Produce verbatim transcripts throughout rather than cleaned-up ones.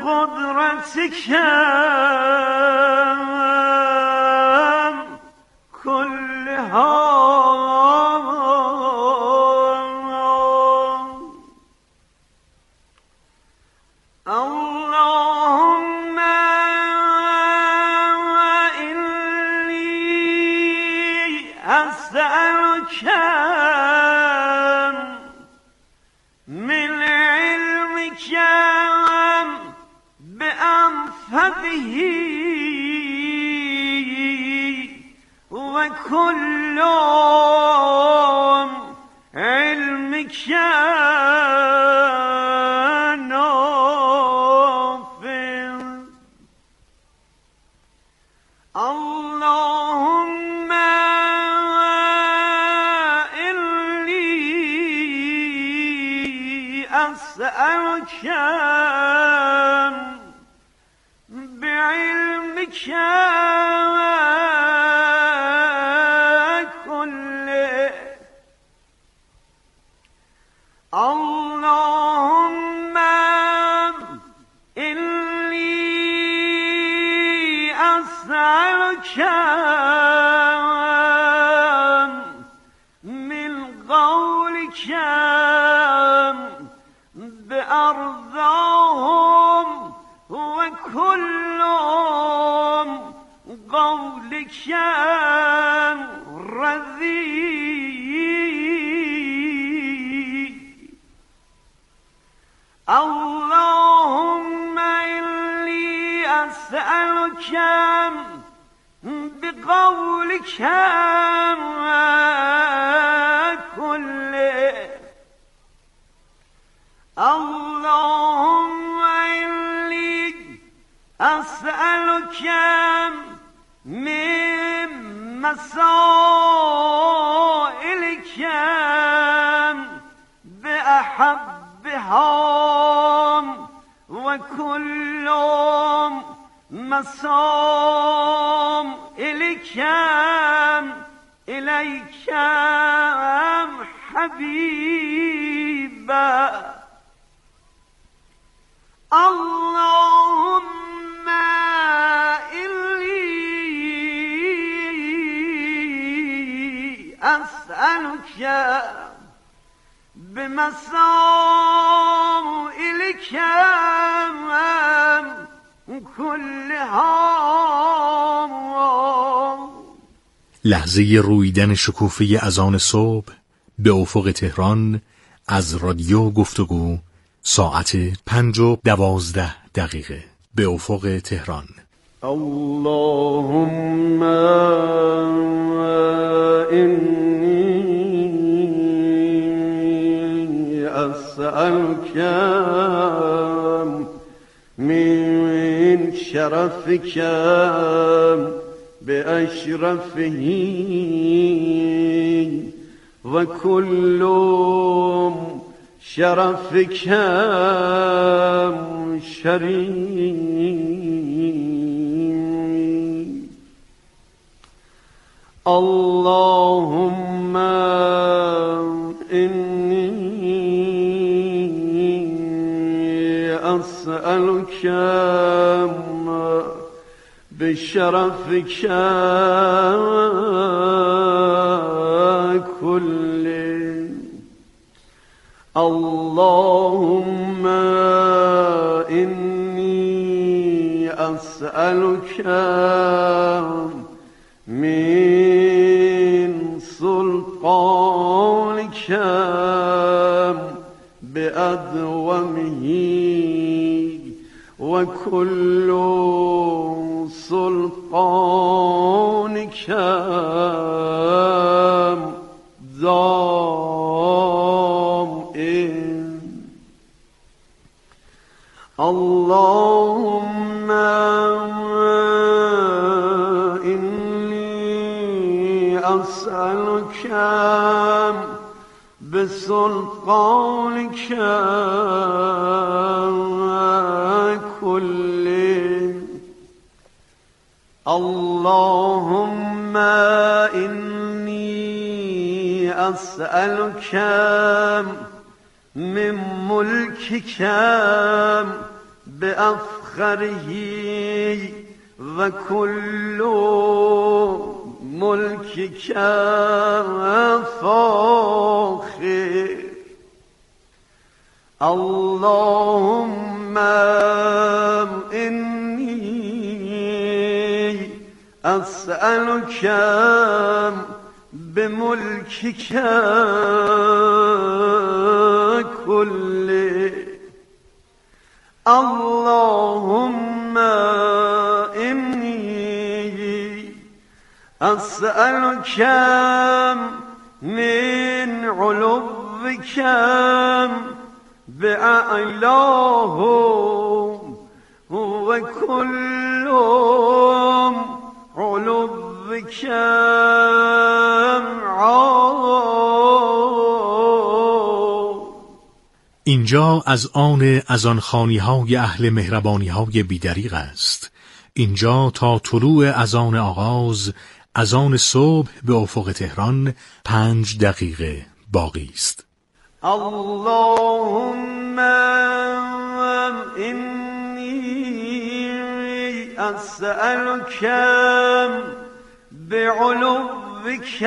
قدرتك كلها اللهم إني أسألك من علمك بأنفذه وكل علمك نافذ اللهم إني أسألك بعلمك كله اللهم إني أسألك من قولك بأرضاهم وكل قولك رذيذ اللهم إني أسألك بقولك كله اللهم إني أسألك من مسائلك بأحبها وكل مسائلك إليك حبيبا اللهم إني أسألك بمسائلك كلها. لحظه رویدن شکوفه اذان صبح به افق تهران از رادیو گفتگو ساعت پنج و دوازده دقیقه به افق تهران. اللهم إني أسألك من شرفك بأشرفه وكل شرفك شريف اللهم إني أسألك بشرفك كله اللهم إني أسألك من سلطانك بأدومه وكل سلطانك دائم اللهم إني أسألك بسلطانك كله اللهم إني أسألك من ملكك بأفخره وكل ملكك فاخر اللهم إني أسألك بملكك كله اللهم إني أسألك من علوك بأعلاه وكل علوك اینجا از آن از آن خانی‌های اهل مهربانی‌های بی‌دریغ است. اینجا تا طلوع اذان آغاز، اذان صبح به افق تهران پنج دقیقه باقی است. اللهم إني أسألك بعلوك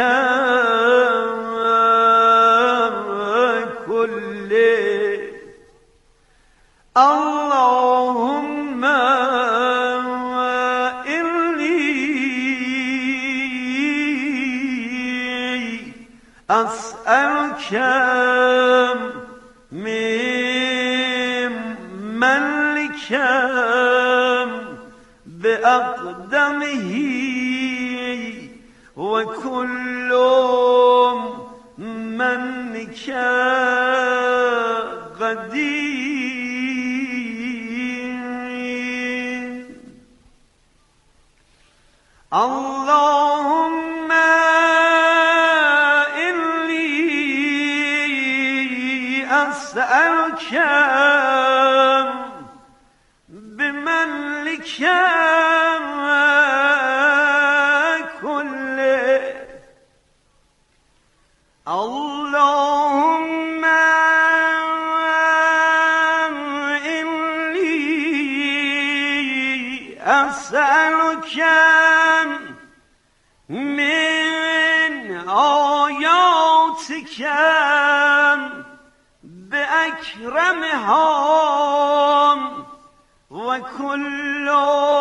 كله اللهم إني أسألك من ملك بأقدمه وكل منك قدير اللهم أسألك بملك كله اللهم إني أسألك من آياتك بأكرمها وكل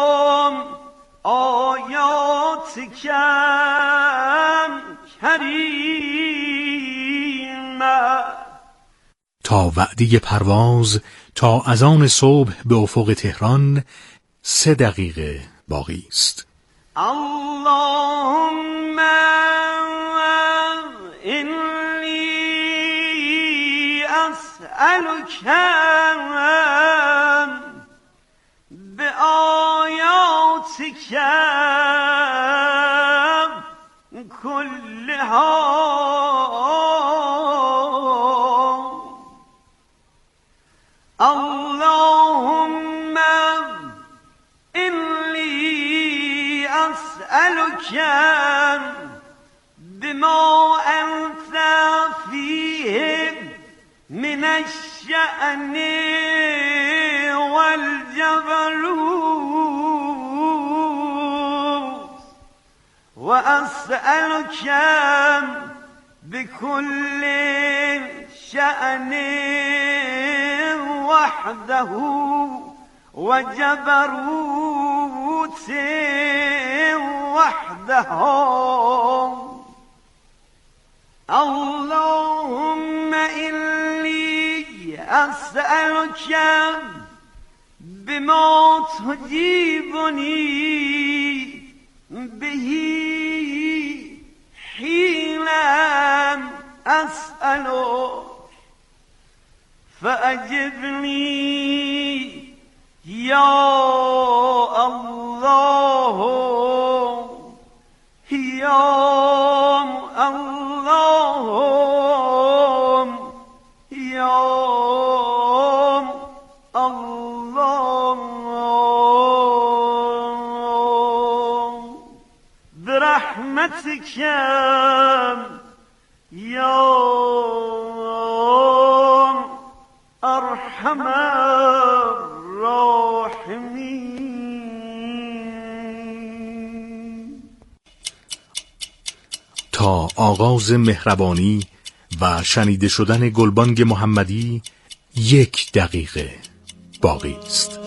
آياتك كريمة. تا وعده پرواز تا اذان صبح به افق تهران سه دقیقه باقی است. اللهم إني أسألك بآياتك كلها اللهم إني أسألك بما أنت فيه من الشأن والجبروت وأسألك بكل شأن وحده وجبروت وحده اللهم إني أسألك بما تجيبني به حين أسألك فأجبني يا الله يا الله يا الله برحمتك يا أرحم الراحمين. تا آغاز مهربانی و شنیده شدن گلبانگ محمدی یک دقیقه باقی است.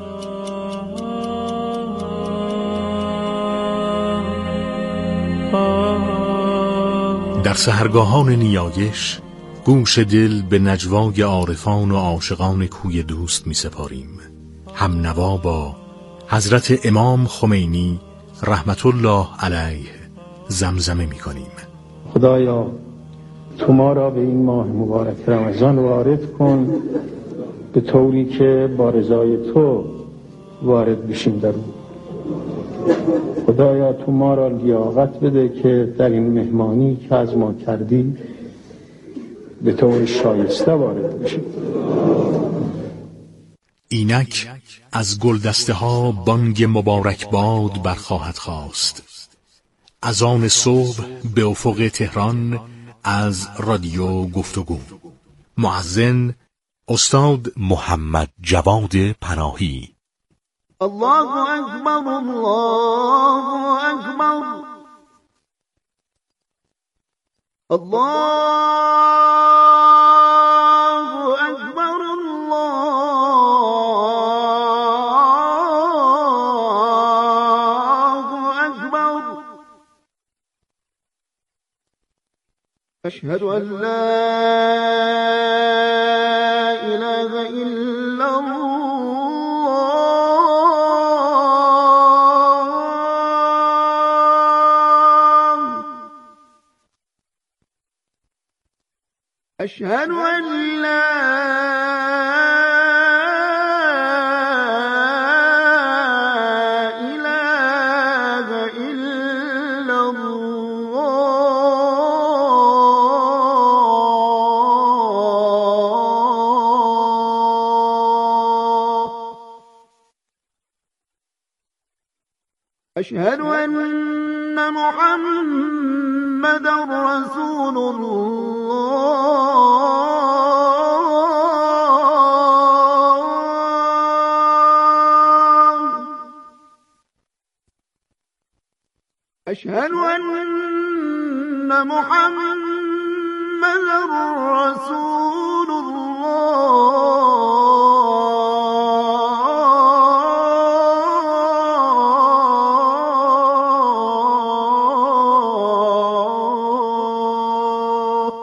در سحرگاهان نیایش گوش دل به نجوای عارفان و عاشقان کوی دوست می سپاریم. هم نوا با حضرت امام خمینی رحمت الله علیه زمزمه می کنیم. خدایا تو ما را به این ماه مبارک رمضان وارد کن به طوری که با رضای تو وارد بشیم در اون. خدایا تو ما را لیاقت بده که در این مهمانی که از ما کردی به طور شایسته وارد بشیم. اینک از گلدسته ها بانگ مبارک باد برخواهد خواست. اذان صبح به افق تهران از رادیو گفتگو. مؤذن استاد محمد جواد پناهی. الله اکبر، الله اکبر، الله اکبر، الله اکبر. اشهد ان لا اله الا الله. أشهد أن لا إله إلا الله. أشهد أن محمدا رسول الله. أشهد أن محمدا رسول الله.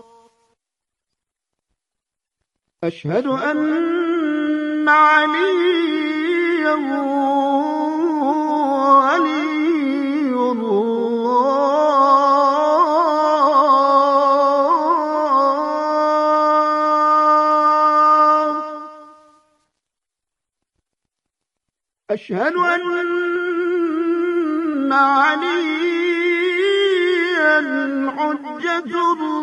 أشهد أن عليا ولي الله. أشهد أن عليا حجة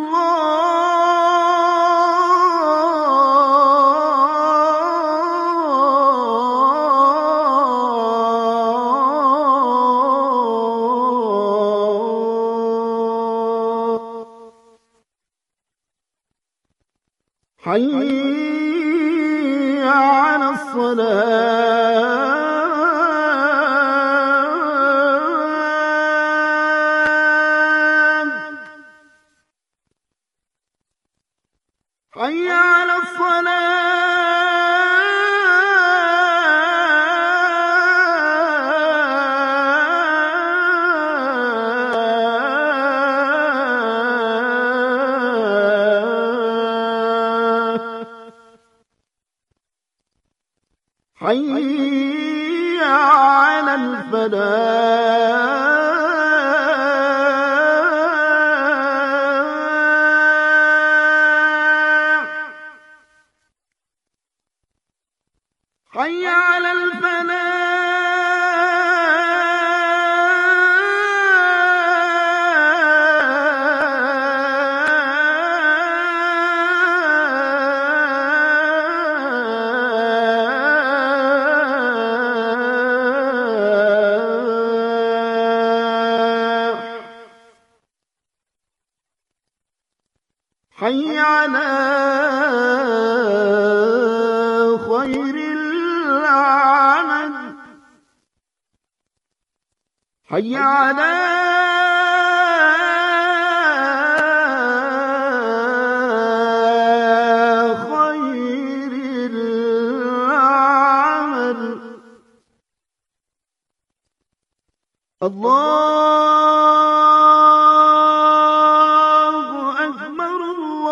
الله. حي على الصلاة. حي على الصلاة. حي على الفلاح. حي على الفلاح. حي على خير العمل. حي على الله اکبر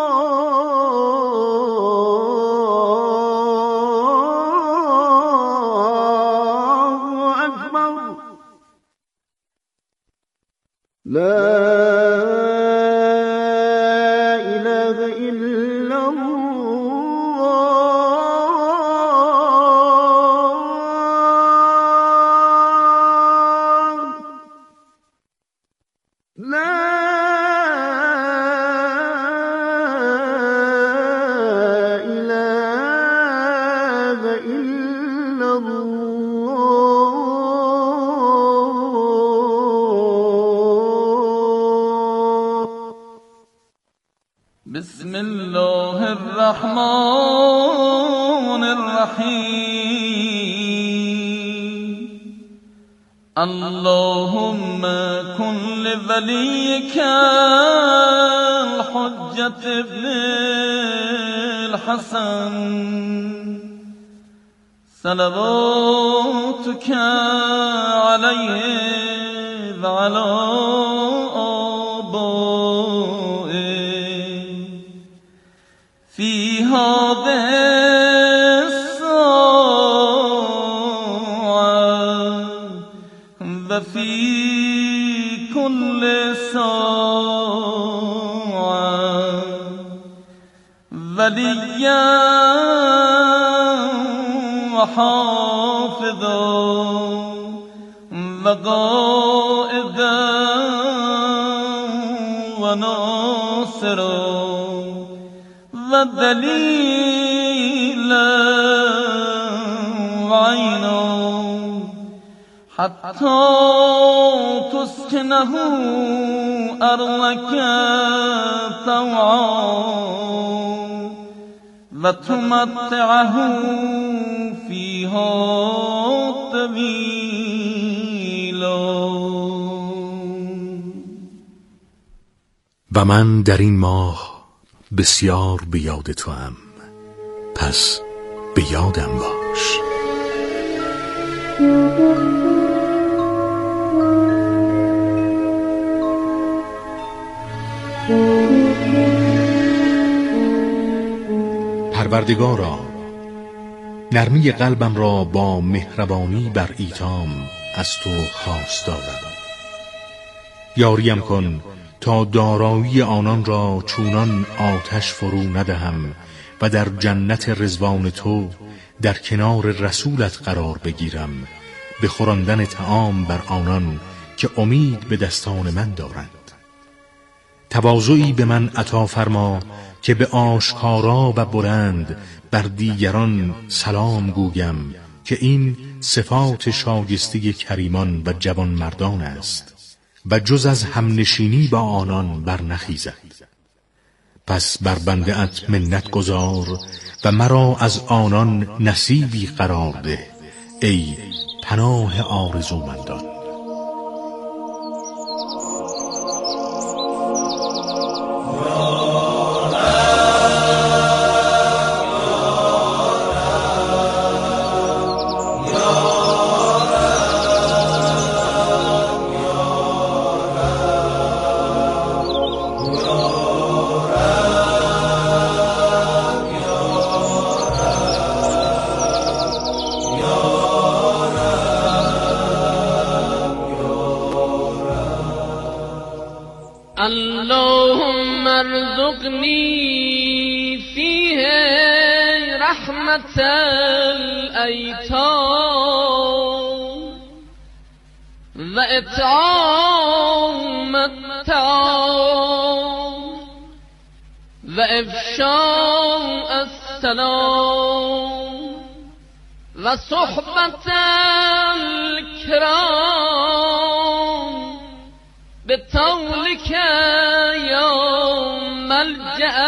الله اکبر لا اله الا الله لا اله الا الله بسم الله الرحمن الرحیم اللهم كن لوليك الحجة ابن الحسن صلواتك عليه وعلى آبائه في هذه الساعة وفي كل ساعة وليا وحافظا وقائدا وناصرا ودليلا وعينا حتى تسكنه أرضك طوعا وتمتعه فيها طويلا. و من در این ماه بسیار به یاد تو ام، پس به یادم باش. پروردگارا، نرمی قلبم را با مهربانی بر ایتام از تو خواستارم. یاریم کن تا دارایی آنان را چونان آتش فرو ندهم و در جنت رضوان تو در کنار رسولت قرار بگیرم، به خوراندن طعام بر آنان که امید به دستان من دارند. تواضعی به من عطا فرما که به آشکارا و بلند بر دیگران سلام گویم که این صفات شایسته کریمان و جوانمردان است و جز از همنشینی با آنان بر نخیزد. پس بر بنده ات منت گذار و مرا از آنان نصیبی قرار ده ای پناه آرزومندان. اللهم ارزقني فيه رحمة الأيتام وإطعام الطعام وإفشاء السلام وصحبة الكرام بطولك يا ملجأ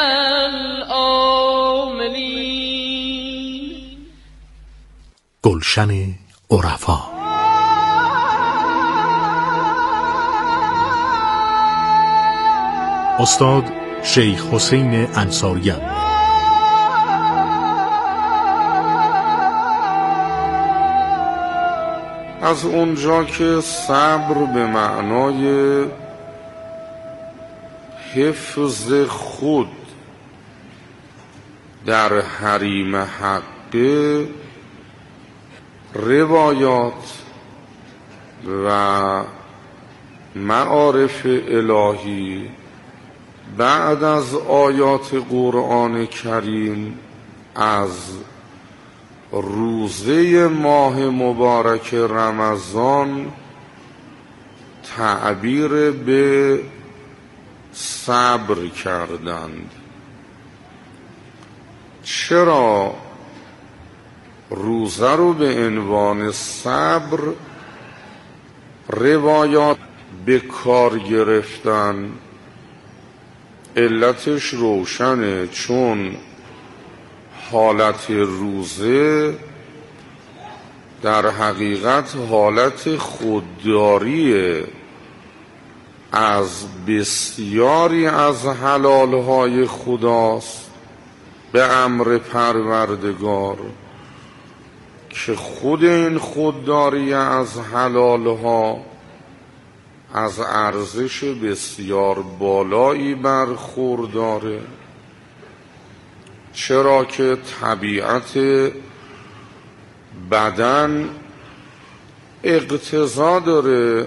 الآمنين. گلشن عرفا. استاد شیخ حسین انصاریان. از اونجا که صبر به معنای حفظ خود در حریم حق، روایات و معارف الهی بعد از آیات قرآن کریم از روزه ماه مبارک رمضان تعبیر به صبر کردند. چرا روزه رو به عنوان صبر روایات به کار گرفتن؟ علتش روشنه، چون حالت روزه در حقیقت حالت خودداری از بسیاری از حلالهای خداست به امر پروردگار، که خود این خودداری از حلالها از ارزش بسیار بالایی برخورداره. چرا که طبیعت بدن اقتضا داره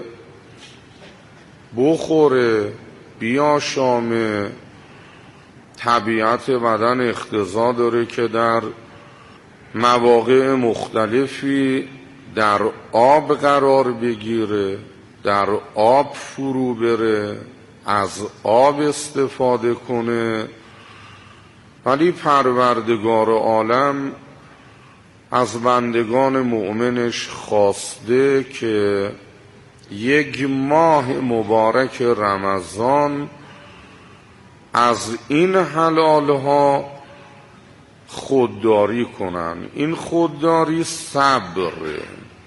بخوره بیاشامه، طبیعت بدن اقتضا داره که در مواقع مختلفی در آب قرار بگیره، در آب فرو بره، از آب استفاده کنه. ولی پروردگار عالم از بندگان مؤمنش خواسته که یک ماه مبارک رمضان از این حلالها خودداری کنن. این خودداری صبره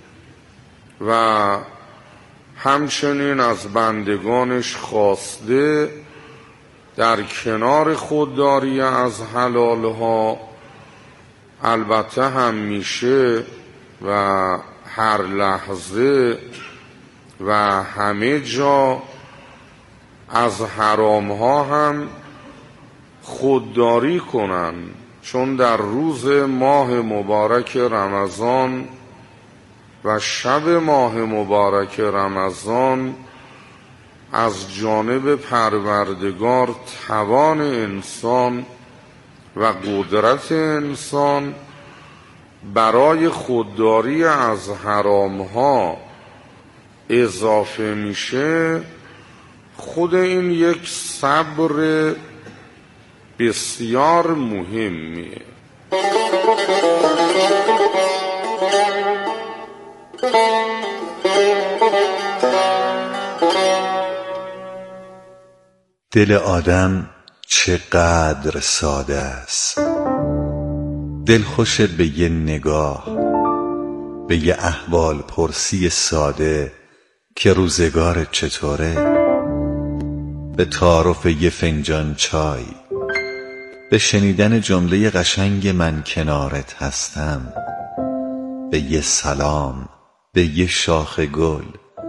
و همچنین از بندگانش خواسته در کنار خودداری از حلالها البته همیشه و هر لحظه و همه جا از حرامها هم خودداری کنن، چون در روز ماه مبارک رمضان و شب ماه مبارک رمضان از جانب پروردگار توان انسان و قدرت انسان برای خودداری از حرامها اضافه میشه. خود این یک صبر بسیار مهمیه. دل آدم چقدر ساده است، دلخوش به یه نگاه، به یه احوال پرسی ساده که روزگار چطوره، به تعارف یه فنجان چای، به شنیدن جمله قشنگ من کنارت هستم، به یه سلام، به یه شاخ گل.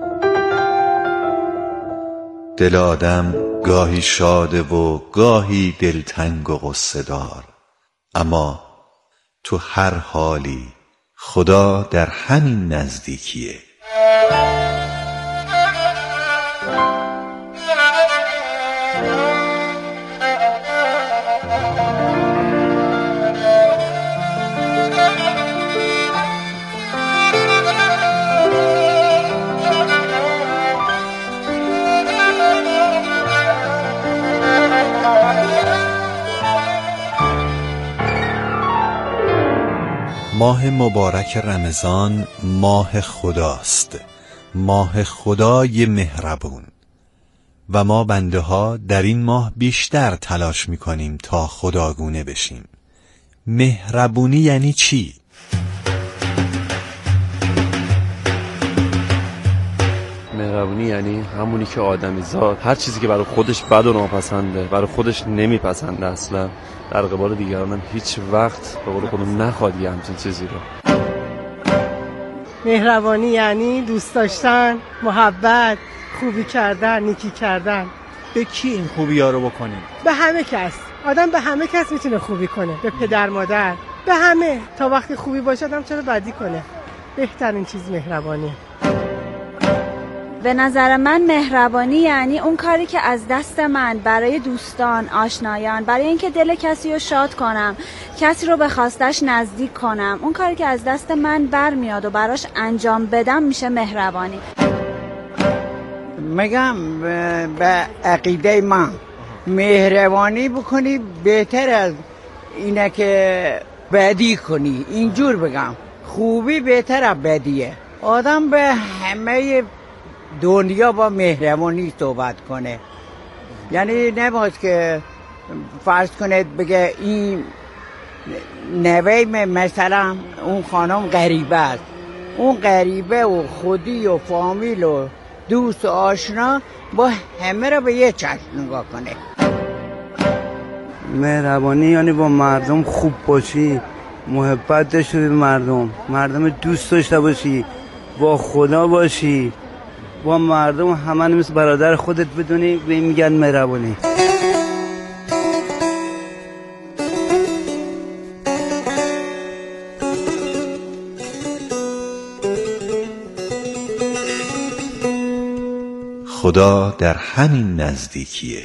دل آدم گاهی شاده و گاهی دلتنگ و غصه دار، اما تو هر حالی خدا در همین نزدیکیه. ماه مبارک رمضان ماه خداست، ماه خدای مهربون، و ما بنده ها در این ماه بیشتر تلاش میکنیم تا خداگونه بشیم. مهربونی یعنی چی؟ مهربونی یعنی همونی که آدمی زاد هر چیزی که برای خودش بد و ناپسنده، برای خودش نمیپسنده، اصلا در قبال دیگران هم هیچ وقت به قول خودم نخواد یه همچین چیزی رو. مهربانی یعنی دوست داشتن، محبت، خوبی کردن، نیکی کردن. به کی این خوبی ها رو بکنیم؟ به همه کس. آدم به همه کس میتونه خوبی کنه. به پدر مادر، به همه. تا وقتی خوبی باشه آدم چرا بدی کنه؟ بهترین چیز مهربانیه. به نظر من مهربانی یعنی اون کاری که از دست من برای دوستان، آشنایان، برای اینکه دل کسی رو شاد کنم، کسی رو به خواستش نزدیک کنم، اون کاری که از دست من برمیاد و براش انجام بدم میشه مهربانی. میگم به عقیده من مهربانی بکنی بهتر از اینه که بدی کنی. اینجور بگم خوبی بهتر از بدیه. آدم به همه دنیا با مهربانی صحبت کنه. یعنی نباید که فرض کنید بگه این نوی مثلا اون خانم غریبه است، اون غریبه و خودی و فامیل و دوست و آشنا با همه را به یه چشم نگاه کنه. مهربانی یعنی با مردم خوب باشی، محبت داشته به مردم، مردم دوست داشته باشی، با خدا باشی، با مردم همه مثل برادر خودت بدونی، به این میگن مهربانی. خدا در همین نزدیکیه.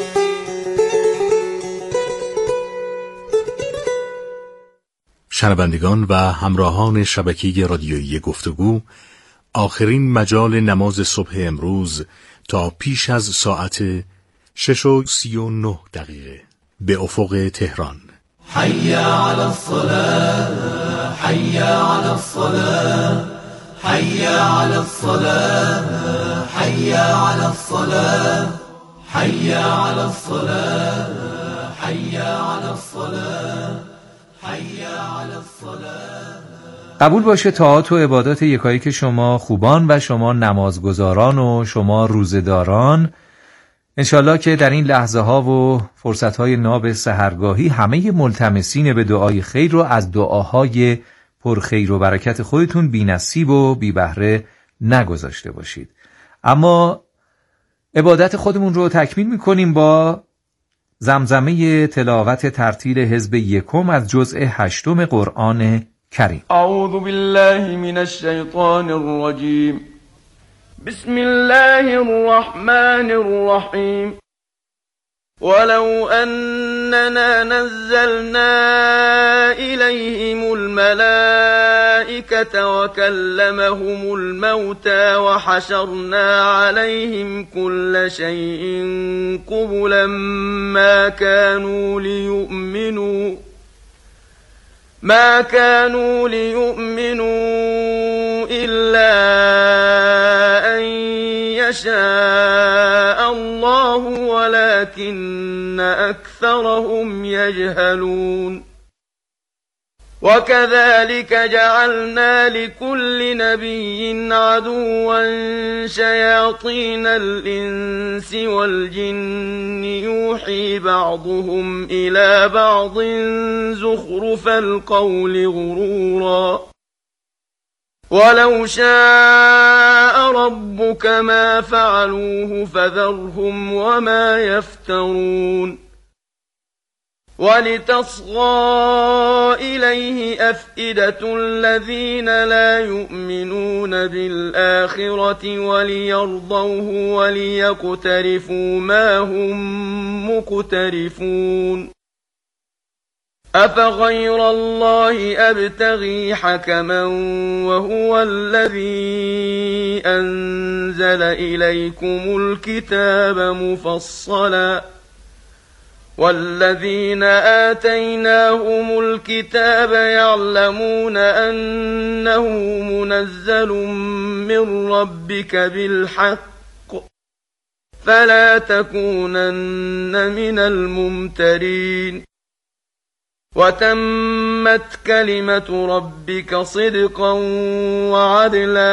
شنوندگان و همراهان شبکه رادیویی گفتگو، آخرین مجال نماز صبح امروز تا پیش از ساعت شش و سی و نه دقیقه به افق تهران. حی علی الصلاة، حی علی الصلاة، حی علی الصلاة، حی علی الصلاة، حی علی الصلاة، حی علی الصلاة، حی علی الصلاة. قبول باشه طاعات و عبادات یکایک شما خوبان و شما نمازگزاران و شما روزه‌داران، انشالله که در این لحظه ها و فرصت های ناب سحرگاهی همه ملتمسین به دعای خیر رو از دعاهای پرخیر و برکت خودتون بی نصیب و بی بهره نگذاشته باشید. اما عبادت خودمون رو تکمیل میکنیم با زمزمه تلاوت ترتیل حزب یکم از جزء هشتم قرآن کریم. اعوذ بالله من الشیطان الرجیم. بسم الله الرحمن الرحیم. ولو أننا نزلنا إليهم الملائكة وكلمهم الموتى وحشرنا عليهم كل شيء قبلا ما كانوا ليؤمنوا ما كانوا ليؤمنوا إلا أن يشاء الله ولكن أكثرهم يجهلون. وكذلك جعلنا لكل نبي عدوا شياطين الإنس والجن يوحي بعضهم إلى بعض زخرف القول غرورا ولو شاء ربك ما فعلوه فذرهم وما يفترون. ولتصغى إليه أفئدة الذين لا يؤمنون بالآخرة وليرضوه وليقترفوا ما هم مقترفون. أفغير الله أبتغي حكما وهو الذي أنزل إليكم الكتاب مفصلا والذين آتيناهم الكتاب يعلمون أنه منزل من ربك بالحق فلا تكونن من الممترين. وتمت كلمة ربك صدقا وعدلا